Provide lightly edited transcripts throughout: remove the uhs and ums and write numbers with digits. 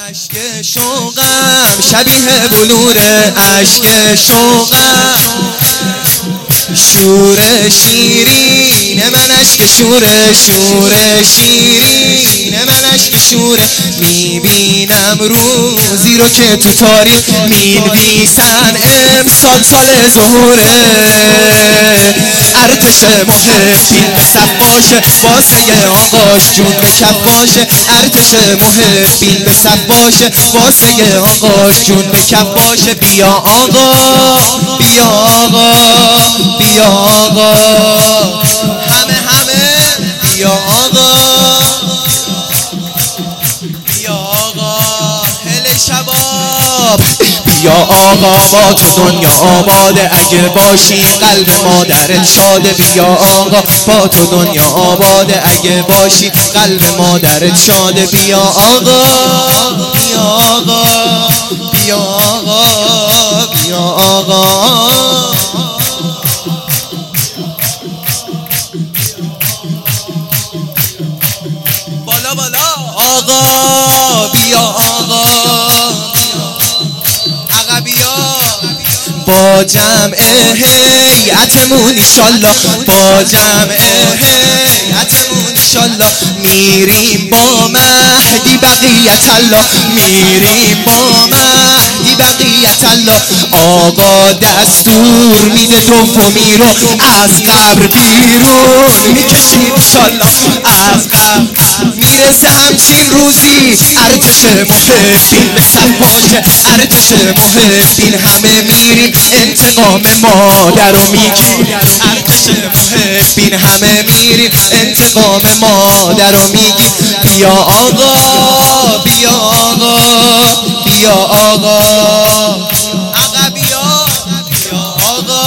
اشک شوقم شبیه بلور اشک شوقم شور شیرین من اشک شور شیرین من اشک شور میبینم روزی رو که تو تاریخ مینویسن امسال سال ظهوره ارتش محبین به صف باشه واسه آقاش جون به کف باشه ارتش محبین به صف باشه واسه آقاش جون به کف باشه بیا آقا بیا آقا بیا آقا همه بیا آقا بیا آقا هل شباب بیا آقا با تو دنیا آباده اگه باشی قلب مادرت شاده بیا آقا با تو دنیا آباده اگه باشی قلب مادرت شاده بیا آقا بیا آقا بیا آقا بیا آقا بالا بالا آقا بیا آقا با جمع هیئتمون ایشالله با جمع هیئتمون ایشالله میریم با مهدی بقیت الله میریم با مهدی بقیت الله آقا دستور میده دومی رو از قبر بیرون میکشیم ایشالله از قبر میرسه همچین روزی ارتش محبین به صف باشه ارتش محبین همه میریم انتقام مادر رو میگیم ارتش محبین همه میریم انتقام مادر رو میگیم بیا آقا بیا آقا بیا آقا آقا بیا آقا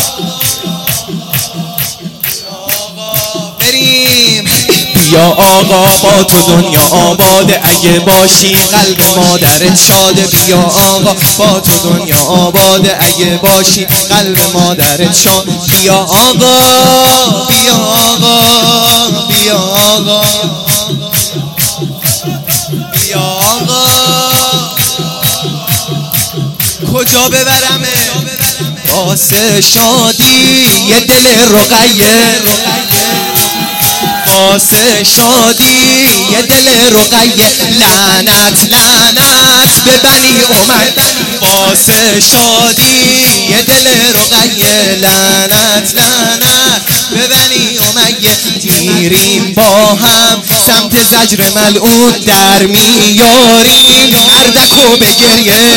بریم بیا آقا با تو دنیا آباده اگه باشی قلب مادرت شاده بیا آقا با تو دنیا آباده اگه باشی قلب مادرت شاده بیا آقا بیا آقا بیا آقا بیا آقا کجا ببرمه واسه شادی یه دل رقیه واسه شادی یه دل رقیه لعنت لعنت به بنی امید واسه شادی یه دل رقیه لعنت لعنت به بنی امیه میریم با هم سمت زجر ملعون در میاریم مردکو به گریه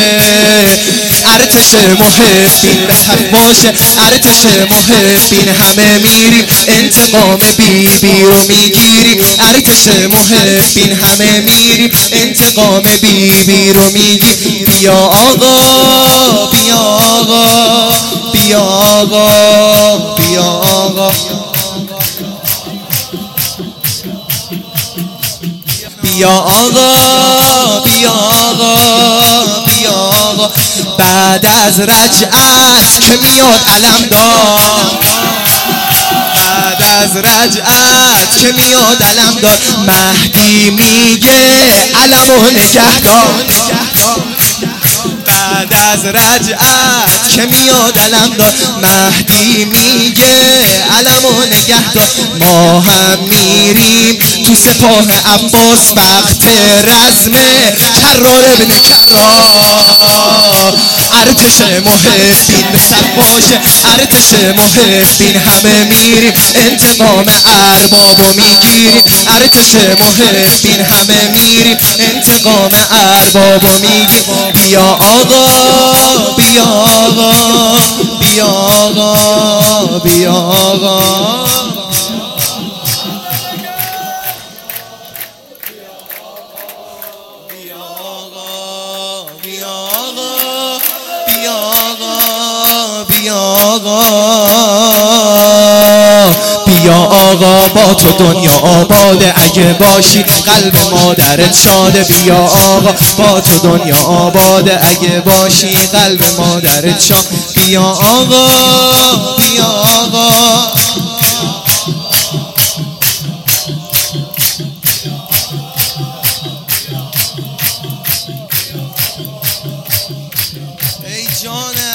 ارتش محبین به صف باشه ارتش محبین همه میریم انتقام بیبی رو میگیریم ارتش محبین همه میریم انتقام بیبی رو میگیریم بیا آقا بیا آقا بیا آقا بیا آقا بیا آقا بیا آقا بیا آقا بعد از رجعت که میاد علمدار بعد از رجعت که میاد علمدار مهدی میگه علمو نگهدار بعد از رجعت که میاد علمدار مهدی میگه علمو نگهدار ما هم میریم تو سپاه عباس وقت رزمه کرار ابن کرار ارتش محبین به صف باشه ارتش محبین همه میریم انتقام اربابو میگیریم ارتش محبین همه میریم انتقام اربابو میگیریم بیا آقا بیا آقا بیا آقا بیا آقا بیا آقا با تو دنیا آباده اگه باشی قلب مادرت شاده بیا آقا با تو دنیا آباده اگه باشی قلب مادرت شاده بیا آقا بیا آقا جان